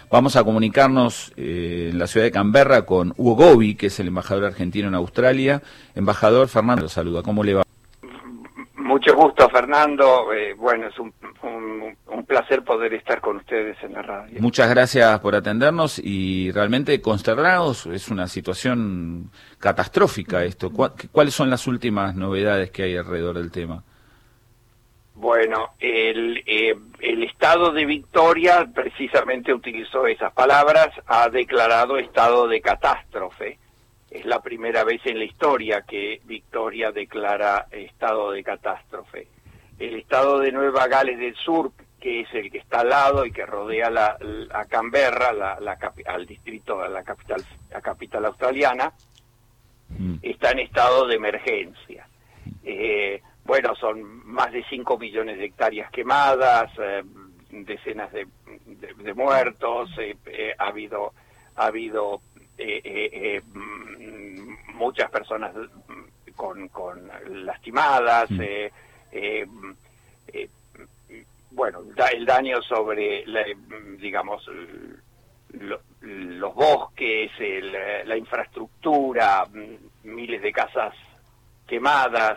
Vamos a comunicarnos en la ciudad de Canberra con Hugo Gobi, que es el embajador argentino en Australia. Embajador Fernando, lo saluda. ¿Cómo le va? Mucho gusto, Fernando. Bueno, es un placer poder estar con ustedes en la radio. Muchas gracias por atendernos y realmente consternados. Es una situación catastrófica esto. ¿Cuáles son las últimas novedades que hay alrededor del tema? Bueno, el Estado de Victoria precisamente utilizó esas palabras, ha declarado estado de catástrofe. Es la primera vez en la historia que Victoria declara estado de catástrofe. El estado de Nueva Gales del Sur, que es el que está al lado y que rodea a Canberra, al distrito, a la capital australiana, está en estado de emergencia. Bueno, son más de 5 millones de hectáreas quemadas, decenas de muertos, ha habido muchas personas con lastimadas, bueno, el daño sobre, digamos, los bosques, la infraestructura, miles de casas quemadas,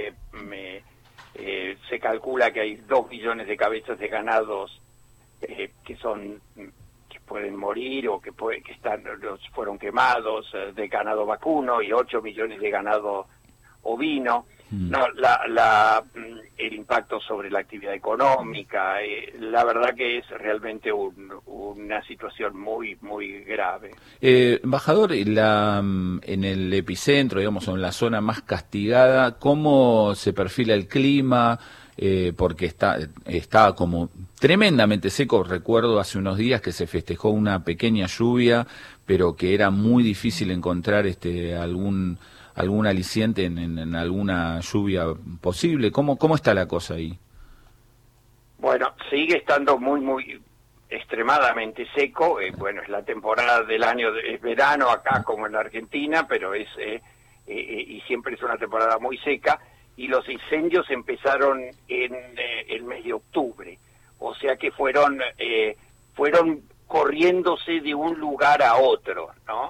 se calcula que hay 2 millones de cabezas de ganados que pueden morir o que fueron quemados, de ganado vacuno, y 8 millones de ganado ovino. No, el impacto sobre la actividad económica, la verdad que es realmente una situación muy grave. Embajador, en el epicentro, digamos, en la zona más castigada, ¿cómo se perfila el clima? Porque está como tremendamente seco. Recuerdo hace unos días que se festejó una pequeña lluvia, pero que era muy difícil encontrar algún aliciente en alguna lluvia posible. ¿Cómo está la cosa ahí? Bueno, sigue estando muy extremadamente seco. Bueno, es la temporada del año, es verano acá como en la Argentina, pero y siempre es una temporada muy seca, y los incendios empezaron en el mes de octubre, o sea que fueron corriéndose de un lugar a otro, ¿no?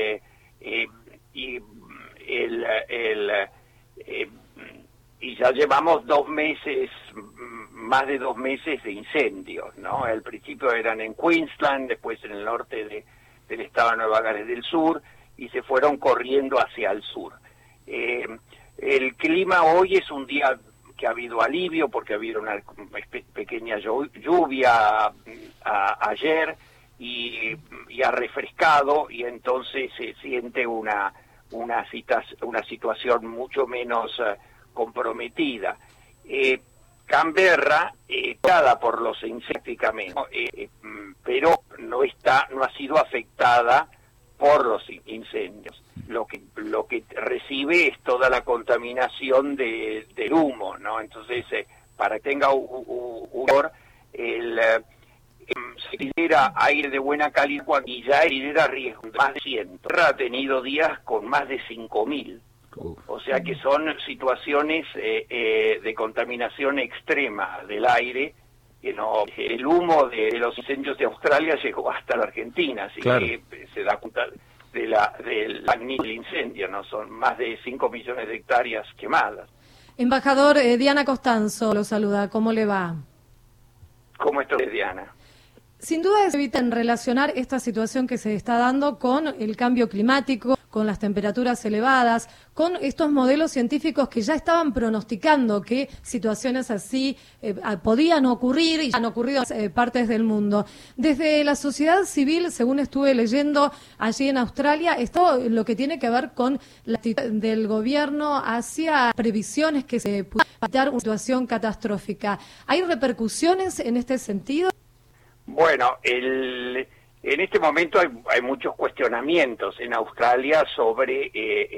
Y ya llevamos 2 meses, más de 2 meses de incendios, ¿no? Al principio eran en Queensland, después en el norte del estado de Nueva Gales del Sur, y se fueron corriendo hacia el sur. El clima hoy es un día que ha habido alivio, porque ha habido una pequeña lluvia ayer, y ha refrescado, y entonces se siente una situación mucho menos comprometida. Canberra, dada por los insectos, pero no ha sido afectada por los incendios. Lo que recibe es toda la contaminación del humo, ¿no? Entonces, para que tenga un olor, se lidera aire de buena calidad y ya lidera riesgo. Más de 100. Ha tenido días con más de 5.000. O sea que son situaciones de contaminación extrema del aire. Que no, el humo de los incendios de Australia llegó hasta la Argentina, así claro, que se da cuenta del magnitud del incendio, ¿no? Son más de 5 millones de hectáreas quemadas. Embajador, Diana Costanzo lo saluda. ¿Cómo le va? ¿Cómo está, Diana? Sin duda se evitan relacionar esta situación que se está dando con el cambio climático, con las temperaturas elevadas, con estos modelos científicos que ya estaban pronosticando que situaciones así podían ocurrir y han ocurrido en partes del mundo. Desde la sociedad civil, según estuve leyendo allí en Australia, esto lo que tiene que ver con la actitud del gobierno hacia previsiones que se puedan evitar una situación catastrófica. ¿Hay repercusiones en este sentido? Bueno, en este momento hay muchos cuestionamientos en Australia sobre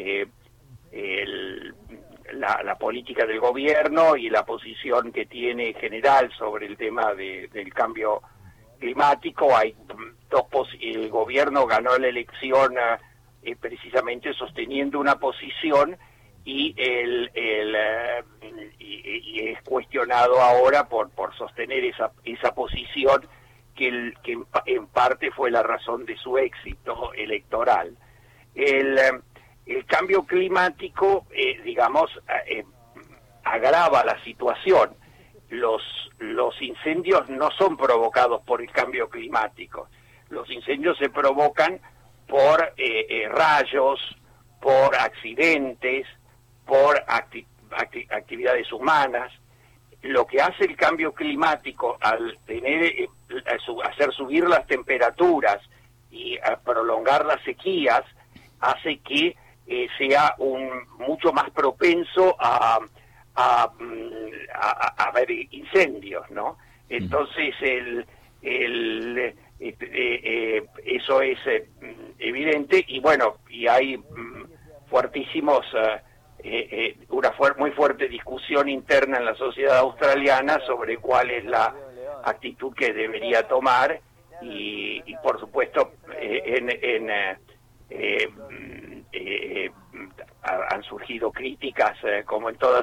la política del gobierno y la posición que tiene en general sobre el tema del cambio climático. El gobierno ganó la elección precisamente sosteniendo una posición, y es cuestionado ahora por sostener esa posición en parte fue la razón de su éxito electoral. El cambio climático, agrava la situación. Los incendios no son provocados por el cambio climático. Los incendios se provocan por rayos, por accidentes, por actividades humanas. Lo que hace el cambio climático al hacer subir las temperaturas y prolongar las sequías hace que sea mucho más propenso a haber incendios, ¿no? Entonces eso es evidente, y bueno, y hay fuertísimos una muy fuerte discusión interna en la sociedad australiana sobre cuál es la actitud que debería tomar, y por supuesto han surgido críticas como en todas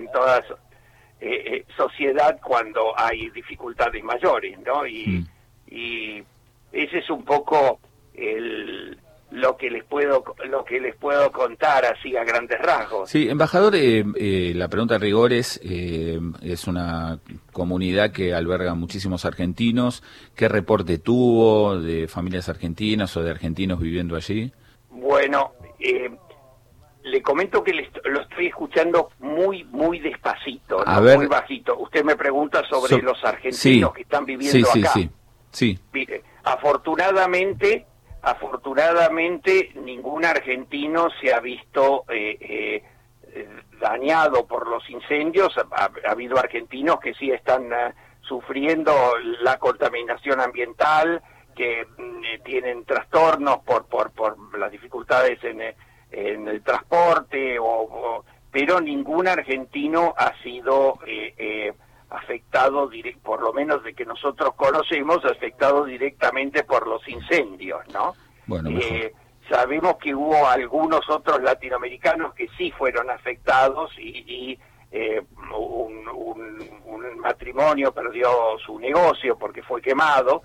sociedad cuando hay dificultades mayores, ¿no? Y ese es un poco lo que les puedo contar así a grandes rasgos. Sí, embajador, la pregunta de rigor es una comunidad que alberga muchísimos argentinos. ¿Qué reporte tuvo de familias argentinas o de argentinos viviendo allí? Bueno, le comento que lo estoy escuchando muy despacito, ¿no? Muy bajito. Usted me pregunta sobre los argentinos que están viviendo acá. Sí. Mire, afortunadamente ningún argentino se ha visto dañado por los incendios. Ha habido argentinos que sí están sufriendo la contaminación ambiental, que tienen trastornos por las dificultades en el transporte, pero ningún argentino ha sido afectado, por lo menos de que nosotros conocemos, afectado directamente por los incendios, ¿no? Bueno, sabemos que hubo algunos otros latinoamericanos que sí fueron afectados, y un matrimonio perdió su negocio porque fue quemado,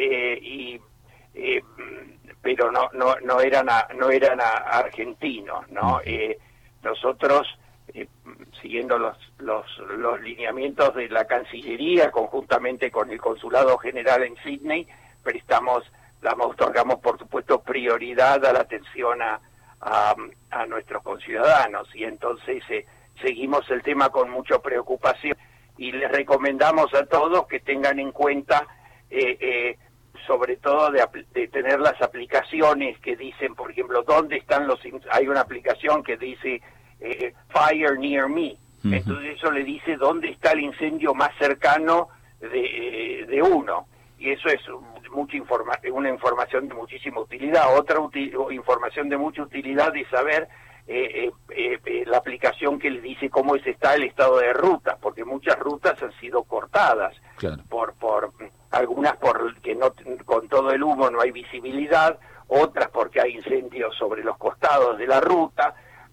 pero no eran argentinos, ¿no? Nosotros, siguiendo los lineamientos de la Cancillería, conjuntamente con el Consulado General en Sydney, otorgamos por supuesto prioridad a la atención a nuestros conciudadanos, y entonces seguimos el tema con mucha preocupación, y les recomendamos a todos que tengan en cuenta sobre todo de tener las aplicaciones que dicen, por ejemplo, dónde están hay una aplicación que dice Fire Near Me. Uh-huh. Entonces eso le dice dónde está el incendio más cercano de uno, y eso es una información de muchísima utilidad. Otra información de mucha utilidad es saber la aplicación que le dice cómo está el estado de ruta, porque muchas rutas han sido cortadas. Claro. por algunas porque con todo el humo no hay visibilidad, otras porque hay incendios sobre los costados de la ruta,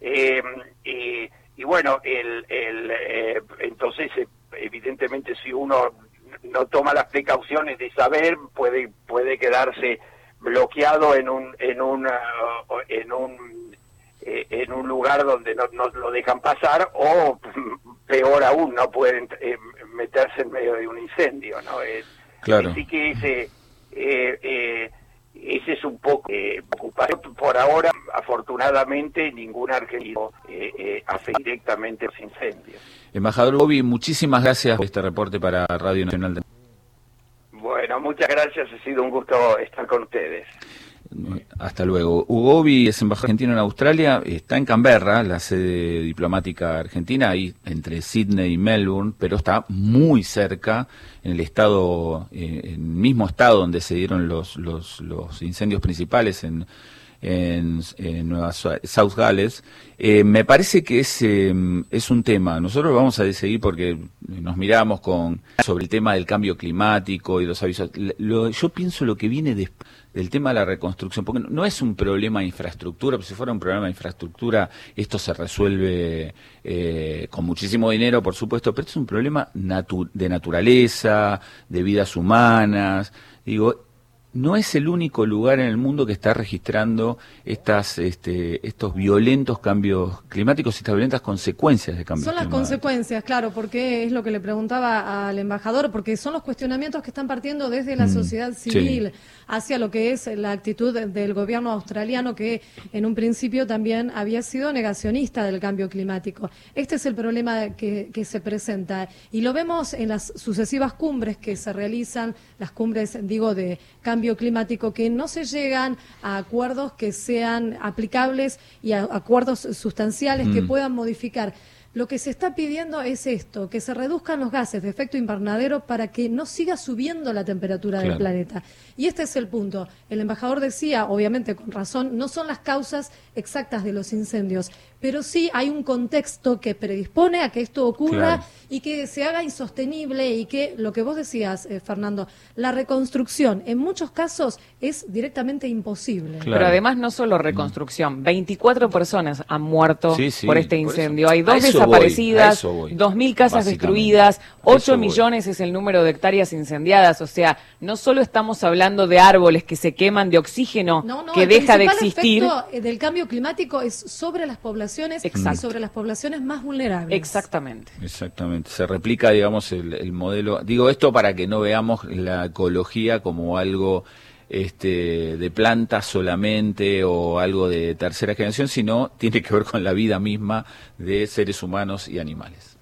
y bueno, entonces evidentemente si uno no toma las precauciones de saber, puede quedarse bloqueado en un lugar donde no lo dejan pasar, o peor aún, no pueden meterse en medio de un incendio, ¿no? Claro. Así que ese es un poco preocupante. Por ahora, afortunadamente, ningún argentino afecta directamente los incendios. Embajador Ugovi, muchísimas gracias por este reporte para Radio Nacional. Bueno, muchas gracias, ha sido un gusto estar con ustedes. Hasta luego. Ugovi es embajador argentino en Australia, está en Canberra, la sede diplomática argentina, ahí entre Sydney y Melbourne, pero está muy cerca, en el mismo estado donde se dieron los incendios principales en Nueva South Gales. Me parece que es un tema. Nosotros vamos a seguir porque nos miramos sobre el tema del cambio climático y los avisos. Yo pienso lo que viene del tema de la reconstrucción, porque no es un problema de infraestructura, porque si fuera un problema de infraestructura esto se resuelve con muchísimo dinero, por supuesto, pero es un problema de naturaleza, de vidas humanas, digo, no es el único lugar en el mundo que está registrando estos violentos cambios climáticos y estas violentas consecuencias de cambios climáticos. Son las consecuencias, claro, porque es lo que le preguntaba al embajador, porque son los cuestionamientos que están partiendo desde la sociedad civil hacia lo que es la actitud del gobierno australiano, que en un principio también había sido negacionista del cambio climático. Este es el problema que se presenta y lo vemos en las sucesivas cumbres que se realizan, las cumbres, digo, de cambio climático, que no se llegan a acuerdos que sean aplicables y a acuerdos sustanciales que puedan modificar. Lo que se está pidiendo es esto, que se reduzcan los gases de efecto invernadero para que no siga subiendo la temperatura del planeta. Y este es el punto. El embajador decía, obviamente con razón, no son las causas exactas de los incendios, pero sí hay un contexto que predispone a que esto ocurra y que se haga insostenible y que, lo que vos decías, Fernando, la reconstrucción en muchos casos es directamente imposible. Pero además no solo reconstrucción, 24 personas han muerto por este incendio. Hay 2 desaparecidas, 2.000 casas destruidas, 8 millones es el número de hectáreas incendiadas. O sea, no solo estamos hablando de árboles que se queman, de oxígeno que deja de existir. El efecto del cambio climático es sobre las poblaciones y sobre las poblaciones más vulnerables. Exactamente. Se replica, digamos, el modelo. Digo esto para que no veamos la ecología como algo de plantas solamente o algo de tercera generación, sino tiene que ver con la vida misma de seres humanos y animales.